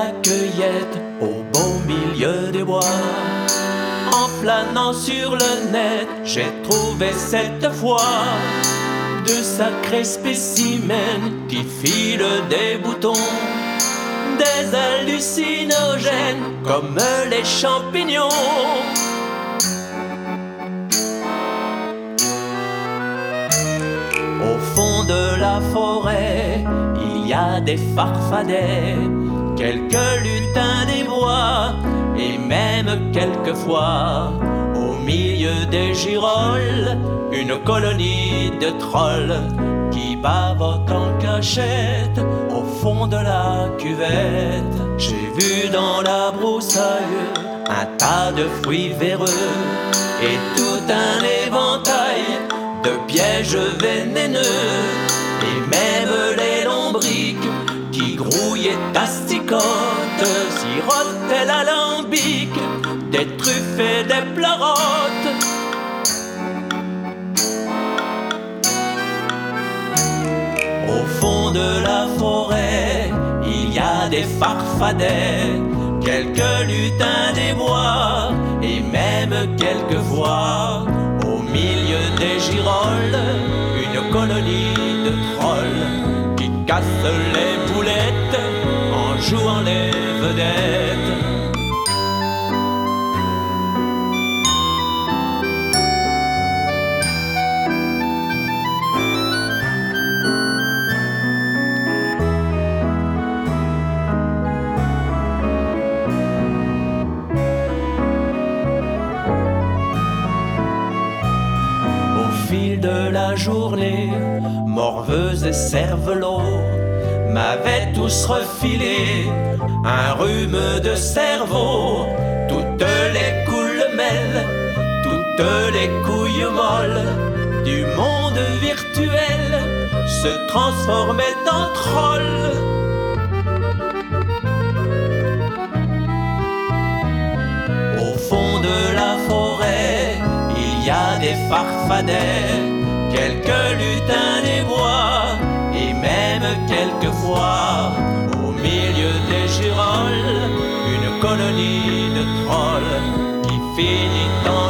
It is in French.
la cueillette au beau milieu des bois. En flânant sur le net, j'ai trouvé cette fois de sacrés spécimens qui filent des boutons, des hallucinogènes comme les champignons. Au fond de la forêt, il y a des farfadets, quelques lutins des bois, et même quelquefois, au milieu des girolles, une colonie de trolls qui bavotent en cachette au fond de la cuvette. J'ai vu dans la broussaille un tas de fruits véreux et tout un éventail de pièges vénéneux, et même les lombriques qui grouillaient asticotes, sirotaient l'alambic, des truffes et des pleurotes. Au fond de la forêt, il y a des farfadets, quelques lutins des bois, et même quelquefois, au milieu des girolles, une colonie de trolls qui cassent les boulettes en jouant les vedettes. Au fil de la journée, morveuses et cervelots m'avaient tous refilé un rhume de cerveau. Toutes les coulemelles, toutes les couilles molles du monde virtuel se transformaient en trolls. Au fond de la forêt, il y a des farfadets, quelques lutins des bois, et même quelquefois, au milieu des girolles, une colonie de trolls qui finit en